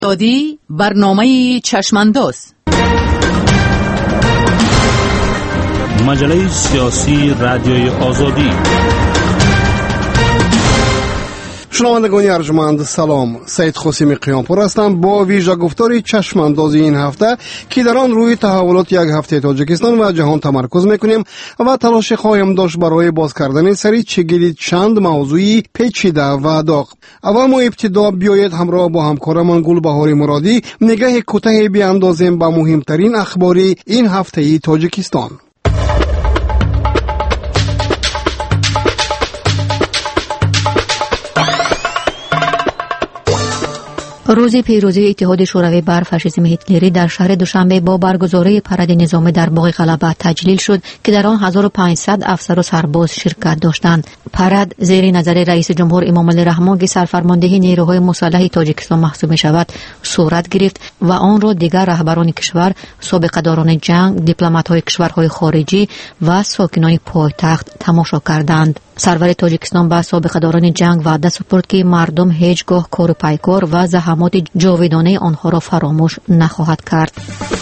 دادی برنامه چشمانداز. مجله سیاسی رادیوی آزادی. شنوندگان ارجمند سلام، سید خسیم قیامپور هستم با ویژه گفتاری چشمانداز این هفته که در آن روی تحولات یک هفته تاجیکستان و جهان تمرکز میکنیم و تلاش خواهیم داشت برای باز کردن سری چگیلی چند موضوعی پیچیده و داغ. اول ما ابتدا بیایید همراه با همکارمان گلبهار مرادی نگاه کوتاهی بیاندازیم به مهمترین اخبار این هفته تاجیکستان. روز پیروزی اتحاد شوروی بر فاشیسم هیتلری در شهر دوشنبه با برگزاری پرد نظامی در باغ غلبه تجلیل شد که در آن 1500 افسر و سرباز شرکت داشتند. پرد زیر نظر رئیس جمهور امام علی رحمان که سرفرماندهی نیروهای مسلح تاجیکستان محسوب می شود صورت گرفت و آن را دیگر رهبران کشور، سابقه‌داران جنگ، دیپلمات‌های کشورهای خارجی و ساکنان پایتخت تماشا کردند. سرور تاجیکستان با سابقه‌داران جنگ وعده سپرد که مردم هیچگاه کار پیکار و زحمات جاودانه آنها را فراموش نخواهد کرد.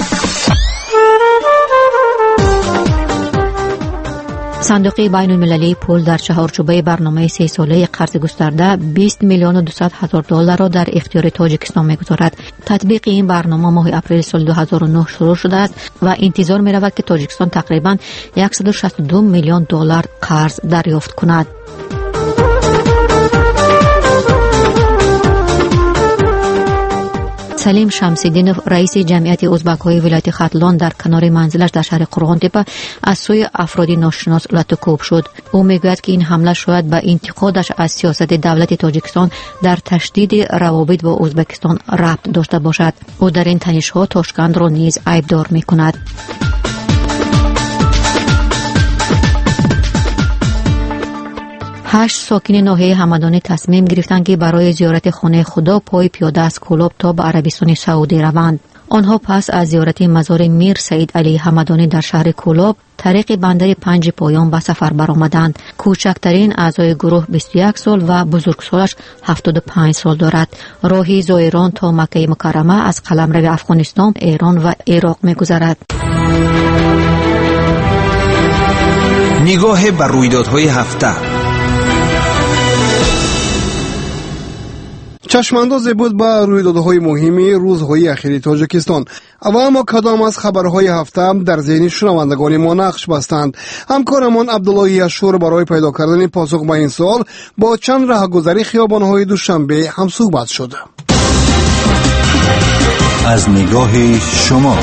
صندوق بین المللی پول در چهارچوبه برنامه 3 ساله قرض گسترده 20 میلیون و 200 هزار دلار را در اختیار تاجیکستان می‌گذارد. تطبیق این برنامه ماه اپریل سال 2009 شروع شده است و انتظار می‌رود که تاجیکستان تقریباً 162 میلیون دلار قرض دریافت کند. سلیم شمس‌الدینov رئیس جمعیت ازبک‌های ولایت ختلان در کنار منزلش در شهر قرغان‌تپه از سوی افرادی ناشناس لطوکوب شد. او میگوید که این حمله شاید به انتقادش از سیاست دولت تاجیکستان در تشدید روابط با ازبکستان ربط داشته باشد. او در این تنش‌ها تاشکند را نیز عیبدار می‌کند. 8 ساکن ناحیه همدانی تصمیم گرفتند که برای زیارت خانه خدا پای پیاده از کولاب تا به عربستان سعودی روند. آنها پس از زیارت مزار میر سعید علی همدانی در شهر کولاب طریق بندر 5 پایان به سفر برآمدند. کوچکترین اعضای گروه 21 سال و بزرگسالش 75 سال دارد. راهی زائران تا مکه مکرمه از قلمرو افغانستان، ایران و عراق می‌گذرد. نگاه بر رویدادهای هفته. چشمانداز بود با رویدادهای مهمی روزهای اخیر تاجیکستان. اما کدام از خبرهای هفته در ذهن شنوندگان ما نقش بستند؟ همکارمان عبدالله اشور برای پیدا کردن پاسخ به این سوال با چند راهگذری خیابان‌های دوشنبه هم صحبت شد. از نگاه شما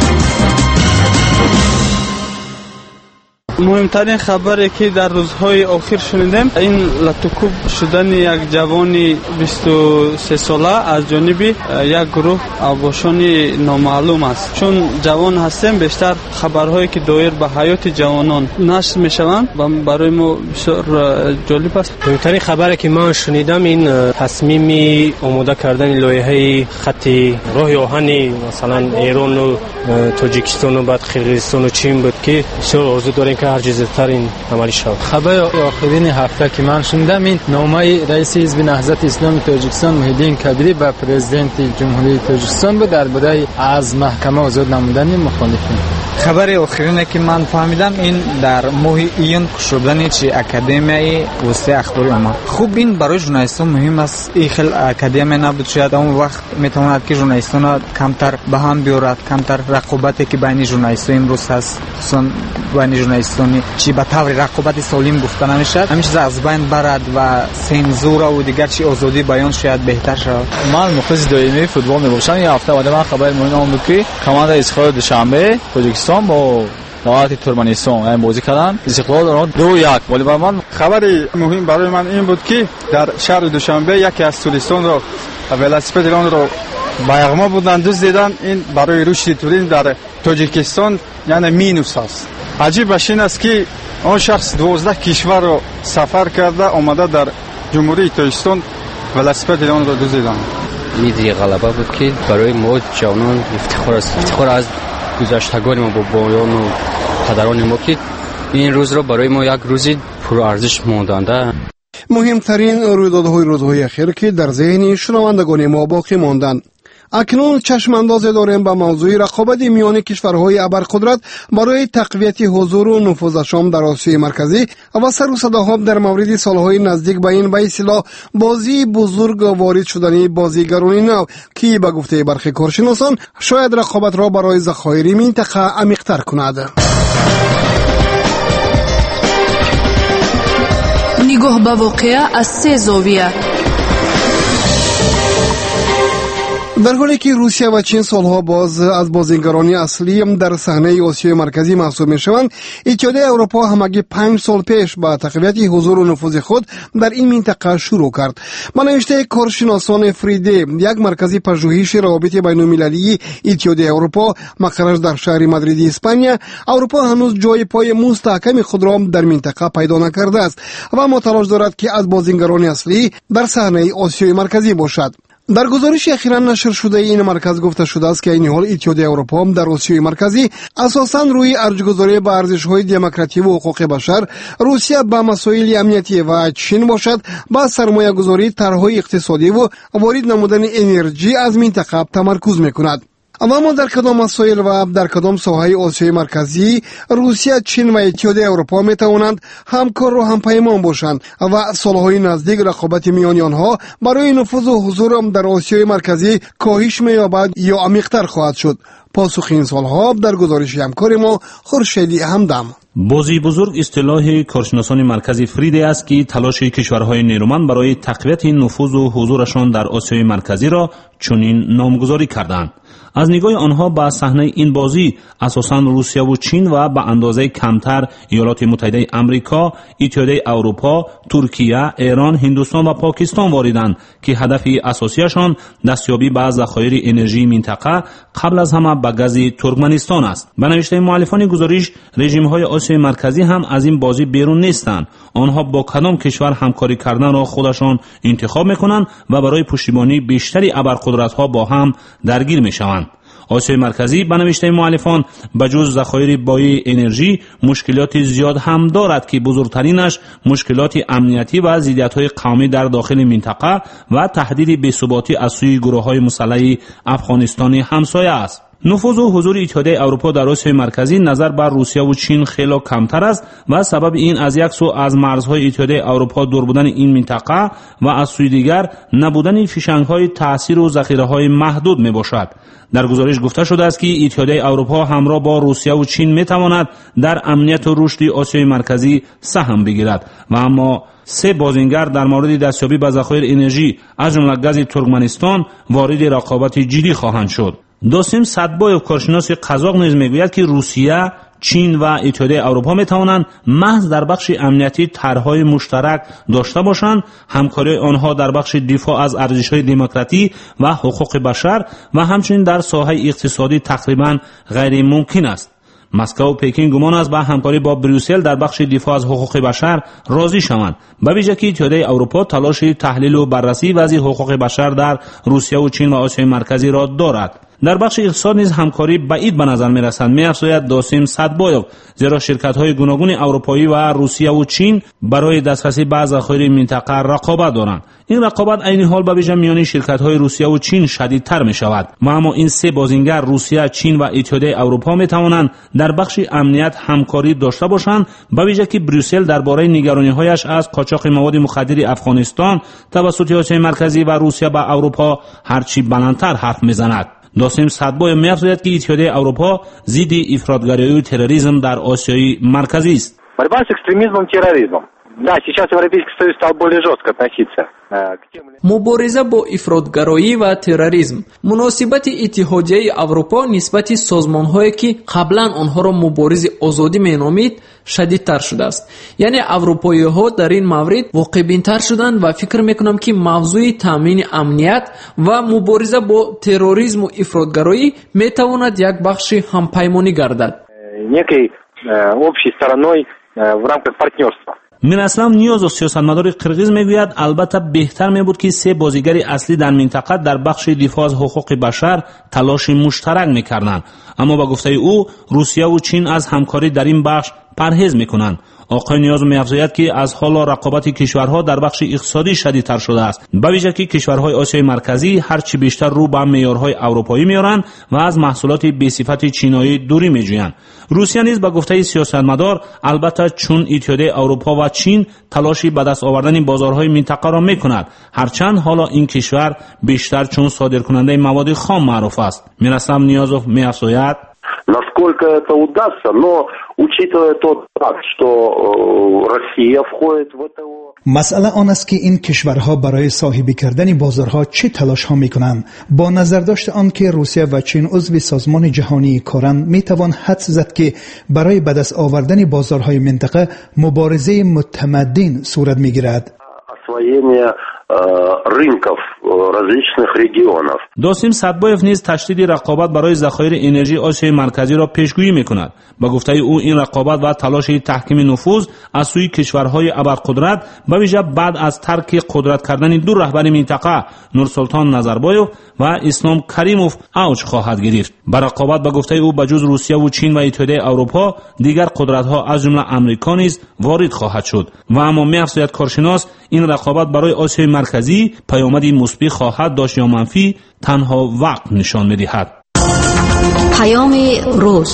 مهمترین خبری که در روزهای آخر شنیدیم این لطوکوب شدن یک جوان 23 ساله از جانب یک گروه اوباشان نامعلوم است. چون جوان هستیم بیشتر خبرهایی که دایر به حیات جوانان نشر میشوند و برای ما بسیار جالب است. مهمترین خبری که من شنیدم این تصمیم آماده کردن لایحه خط راه آهن مثلا ایران و تاجیکستان و بعد قرقیزستان و چین بود که بسیار آرزو داریم که هر چیز زودتر این عملی شود. خبر آخرین هفته که من شنیدم این نامه رئیس حزب نهضت اسلامی تاجیکستان محیدین کبیری به پرزیدنت جمهوری تاجیکستان بود درباره از محکمه آزاد نمودن مخالفین. خبر آخرین که من فهمیدم این در ماه ایون شدن چی اکادمیای وسیله اخباری اومد. خوب این برای ژورنالیستان مهم است. این خیلی اکادمی نبود، شاید اون وقت میتواند که ژورنالیستان کمتر به هم بیارد، کمتر رقابتی که بین ژورنالیستان امروز هست، خصوصا بین ژورنالیستان چی به طور رقابت سالم گفته نمیشد، همیشه از بین برد و سنزور و دیگر چی آزادی بیان شاید بهتر شود. من مخلص دائمی فوتبال میباشم. این هفته بعد من خبر مهم آمد که کماند استقلال دوشنبه تاجیکستان با دولت ترکمنستان این بازی کردن، استقلال 2-1. ولی برای من خبری مهم برای من این بود که در شهر دوشنبه یکی از توریستان را ولاسپد ایران را با یغما بودن دزدیدن. این برای رشد توریسم در تاجیکستان یعنی مینوس است. عجیبش این است که آن شخص 12 کشور را سفر کرده آمده در جمهوری تاجیکستان ولاسپد ایران را دزدیدن. این دیگه غلبه بود که برای ما جوانان افتخار است. افتخار از گذشتگان ما با بایان و پدران ما که این روز را برای ما یک روزی پرارزش ماندنده. مهمترین رویدادهای روزهای اخیر که در ذهن شنوندگان ما باقی ماندند. اکنون چشم انداز داریم به موضوع رقابت میان کشورهای ابرقدرت برای تقویت حضور و نفوذشان در آسیای مرکزی و سر و صداها در مورد سالهای نزدیک به این به اصطلاح بازی بزرگ وارد شدنی بازیگران نو که به گفته برخی کارشناسان شاید رقابت را برای ذخایر منطقه عمیق‌تر کند. نگاه به واقعه از سه زاویه. در حالی که روسیه و چین سالها باز از بازیگران اصلی در صحنه آسیای مرکزی محسوب میشوند، اتحادیه اروپا همگی 5 سال پیش با تقویت حضور و نفوذ خود در این منطقه شروع کرد. با نوشته کارشناسان فریده، یک مرکز پژوهش روابط بین‌المللی اتحادیه اروپا مقرش در شهر مادرید اسپانیا، اروپا هنوز جای پای مستحکم خود را در منطقه پیدا نکرده است و متلاش دارد که از بازیگران اصلی در صحنه آسیای مرکزی باشد. در گزارش اخیراً نشر شده این مرکز گفته شده است که این حال اتحادیه اروپا در آسیای مرکزی اساساً روی ارجگذاری به ارزش‌های دموکراسی و حقوق بشر، روسیه به مسائل امنیتی و چین باشد با سرمایه‌گذاری طرح‌های اقتصادی و وارد نمودن انرژی از منطقه تمرکز می‌کند. اما در کدام مسائل و در کدام ساحه آسیای مرکزی روسیه، چین و اتحادیه اروپا می توانند همکار و همپیمان باشند و سالهای نزدیک رقابت میان آنها برای نفوذ و حضور در آسیای مرکزی کاهش می‌یابد یا عمیق‌تر خواهد شد؟ پاسخ این سالها در گزارش همکار ما خورشیدی همدم. بازی بزرگ اصطلاح کارشناسان مرکزی فریده است که تلاش کشورهای نیرومند برای تقویت نفوذ و حضورشان در آسیای مرکزی را چنین نامگذاری کردند. از نگاه آنها به صحنه این بازی اساساً روسیه و چین و به اندازه کمتر ایالات متحده آمریکا، اتحادیه اروپا، ترکیه، ایران، هندوستان و پاکستان واردند که هدف اساسیشان دستیابی به ذخایر انرژی منطقه قبل از همه به گاز ترکمنستان است. به نوشته مؤلفان گزارش، رژیم‌های آسیای مرکزی هم از این بازی بیرون نیستند. آنها با کدام کشور همکاری کردن را خودشان انتخاب می‌کنند و برای پشتیبانی بیشتری ابرقدرت‌ها با هم درگیر می‌شوند. آسیای مرکزی به نوشته مؤلفان بجز ذخایر بای انرژی مشکلات زیاد هم دارد که بزرگترینش مشکلات امنیتی و ضدیت‌های قومی در داخل منطقه و تهدید بی‌ثباتی از سوی گروه‌های مسلح افغانستانی همسایه است. نفوذ و حضور اتحادیه اروپا در آسیای مرکزی نظر بر روسیه و چین خیلی کمتر است و سبب این از یک سو از مرزهای اتحادیه اروپا دور بودن این منطقه و از سوی دیگر نبودن فشنگ‌های تأثیر و ذخیره‌های محدود میباشد. در گزارش گفته شده است که اتحادیه اروپا همراه با روسیه و چین میتواند در امنیت و رشد آسیای مرکزی سهم بگیرد و اما سه بازیگر در مورد دستیابی به ذخایر انرژی از جمله گاز ترکمنستان وارد رقابت جدی خواهند شد. داسیم صدبایوف کارشناس قزاق نیز میگوید که روسیه، چین و اتحادیه اروپا میتوانند محض در بخش امنیتی طرح‌های مشترک داشته باشند. همکاری آنها در بخش دفاع از ارزش‌های دموکراسی و حقوق بشر و همچنین در ساحه اقتصادی تقریباً غیر ممکن است. مسکو و پکین گمان است به همکاری با بروسل در بخش دفاع از حقوق بشر راضی شوند. به ویژه که اتحادیه اروپا تلاش تحلیل و بررسی وضع حقوق بشر در روسیه و چین و آسیای مرکزی را دارد. در بخش اقتصاد نیز همکاری بعید به نظر می‌رسد، می‌افزاید داسیم صدبایوف، زیرا شرکت‌های گوناگون اروپایی و روسیه و چین برای دسترسی به ذخایر منطقه رقابت دارند. این رقابت عین حال به ویژه میان شرکت‌های روسیه و چین شدیدتر می‌شود. اما این سه بازیگر روسیه، چین و اتحادیه اروپا می‌توانند در بخش امنیت همکاری داشته باشند، به ویژه که بروسل درباره نگرانی‌هایش از قاچاق مواد مخدر افغانستان توسط آسیای مرکزی و روسیه به اروپا هرچی بلندتر حرف می‌زند. داسیم صدبایوف می‌افزاید که اتحادیه اروپا ضد افراطگری و تروریسم در آسیای مرکزی است. Борьба с экстремизмом и терроризмом. Да, сейчас Европейский Союз стал более жестко относиться к тем. مبارزه با افراطگرایی و تروریسم. مناسبت اتحادیه اروپا نسبت سازمان‌هایی که قبلا آنها را مبارز آزادی مینامید شدیدتر شده است. یعنی اروپایی‌ها در این مورد واقع‌بین‌تر شدند و فکر می‌کنم که موضوع تامین امنیت و مبارزه با تروریسم و افراطگرایی می‌تواند یک بخش همپیمانی گردد. Некой общей стороной в рамках партнерства. میراسلام نیاز و سیاستمدار قرقیز میگوید البته بهتر میبود که سه بازیگر اصلی در منطقه در بخش دفاع از حقوق بشر تلاش مشترک میکردند، اما با گفته او روسیه و چین از همکاری در این بخش پرهیز میکنند. آقای نیاز می‌افزاید که از حال رقابت کشورها در بخش اقتصادی شدیدتر شده است، به ویژه که کشورهای آسیای مرکزی هرچی بیشتر رو به معیارهای اروپایی میارند و از محصولات بی‌صفت چینایی دوری می‌جویند. روسیه نیز به گفته سیاستمدار البته چون اتحادیه اروپا و چین تلاشی به دست آوردن بازارهای منطقه را می‌کند، هرچند حالا این کشور بیشتر چون صادرکننده مواد خام معروف است. میرسم نیازов می‌افزاید насколько это удастся, но учитывая тот факт, что Россия входит в это. مسئله آن است که این کشورها برای صاحبی کردن بازارها چه تلاش ها می کنند. با نظر داشت آن که روسیه و چین عضو سازمان جهانی کارند، می توان حدس زد که برای به دست آوردن بازارهای منطقه مبارزه متمدن صورت می گیرد. рынков различных регионов. داسیم صدبایف نیز تشدید رقابت برای ذخایر انرژی آسیای مرکزی را پیشگویی می‌کند. با گفته او این رقابت و تلاش تحکیم نفوذ از سوی کشورهای ابرقدرت به ویژه بعد از ترک قدرت کردن دو رهبر منطقه نورسلطان نظربایف و اسلام کریموف اوج خواهد گرفت. با رقابت با گفته او بجز روسیه و چین و اتحادیه اروپا دیگر قدرت‌ها از جمله آمریکا نیز وارد خواهد شد. و اما می‌افزاید کارشناس این رقابت برای آسیای مرکزی پیامدی مثبت خواهد داشت یا منفی تنها وقت نشان می‌دهد. پیام روز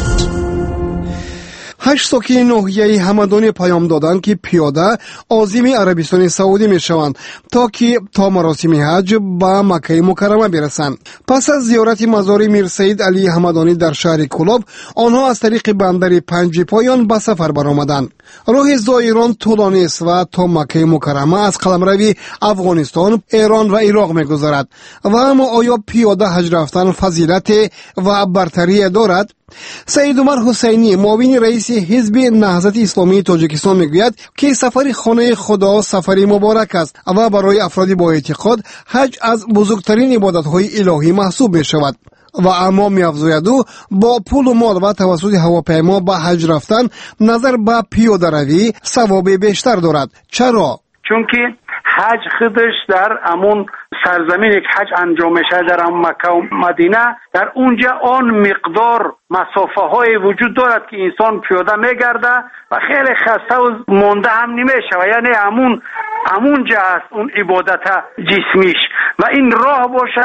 8 ساکنین ناحیه همدان پیام دادند که پیاده عازم عربستان سعودی میشوند تا مراسم حج به مکه مکرمه برسند. پس از زیارت مزار میر سید علی همدانی در شهر کلاب، آنها از طریق بندر پنج پایان به سفر برآمدند. راه زائران طولانی است و تا مکه مکرمه از قلمرو افغانستان، ایران و عراق میگذرد. و اما آیا پیاده حج رفتن فضیلت و برتری دارد؟ سید عمر حسینی معاون رئیس حزب نهضت اسلامی تاجیکستان میگوید که سفر خانه خدا سفری مبارک است و برای افراد با اعتقاد حج از بزرگترین عبادت‌های الهی محسوب می‌شود. و اما می‌افزاید او با پول و مال و توسط هواپیما به حج رفتن نظر به پیاده روی ثواب بیشتر دارد. چرا؟ چون که حج خودش در امون سرزمین یک حج انجام میشه در مکه و مدینه، در اونجا آن مقدار مسافه های وجود دارد که انسان پیاده میگرده و خیلی خسته و مونده هم نمیشه و یعنی امونجا است اون عبادت جسمیش. و این راه باشه،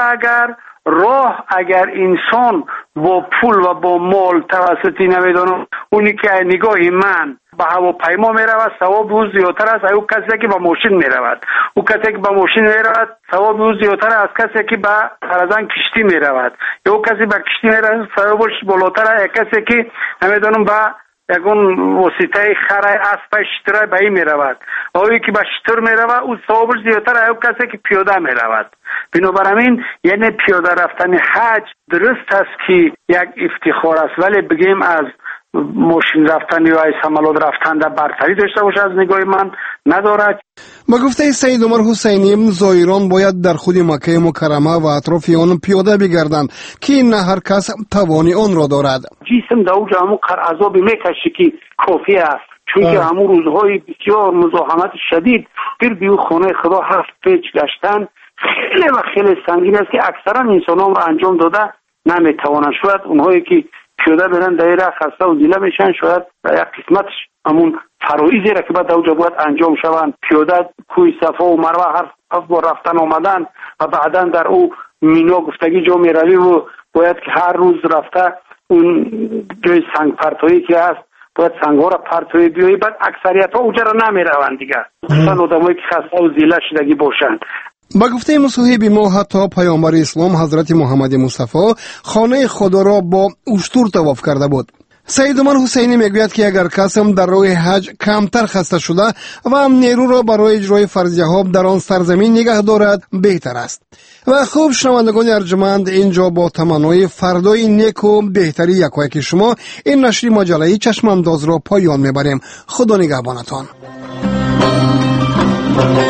اگر انسان با پول و با مال توسطی نمیدونم اونی که نگاه من به هواپیما میرود ثواب او زیادتر است از کسی که به ماشین میرود. او کسی که به ماشین میرود ثواب او زیادتر از کسی که به فرضاً کشتی میرود. یا کسی به کشتی میرود ثوابش بالاتر از کسی که نمیدونم به یگون واسطه خره اسب شتر به این میرود. و اوی که به شتر میرود او ثوابش زیادتر از کسی که پیاده میرود. بنابراین یعنی پیاده رفتن حج درست است که یک افتخار است، ولی بگیم از ماشین رفتن یا از حملات رفتن در برتری داشته باشه از نگاه من ندارد. با گفته سید عمر حسینی زائران باید در خود مکه مکرمه و اطراف آن پیاده بگردند که نه هر کس توان آن را دارد. جسم در اوج همون عذابی میکشه که کافی است، چون که همون روزهای بسیار مزاحمت شدید گرد او خانه خدا هفت پیچ گشتن خیلی و خیلی سنگین است که اکثرا انسان هم را انجام داده نمیتوانند. شاید اونهایی که پیاده برن دایره خسته و دیله میشن، شاید یک قسمتش همون فرایضی را که باید اوجا باید انجام شوند، پیاده کوی صفا و مروه هر بار رفتن آمدن و بعدا در او مینا گفتگی جا میروی و باید که هر روز رفته اون جای سنگ پرتایی که هست باید سنگ ها را پرتایی بیایی، بعد اکثریت ها اوجا را نمیروند دیگه، خصوصا آدمایی که خسته و زیله شدگی باشند. با گفته مصاحب ما حتی پیامبر اسلام حضرت محمد مصطفی خانه خدا را با اشتر طواف کرده بود. سید عمر حسینی میگوید که اگر کسی در راه حج کمتر خسته شده و هم نیرو را برای اجرای فرضیه ها در آن سرزمین نگه دارد بهتر است. و خوب شنوندگان ارجمند، اینجا با تمنای فردای نیک و بهتری یکایک شما این نشر مجله چشم انداز را پایان میبریم. خدا نگهبانتان.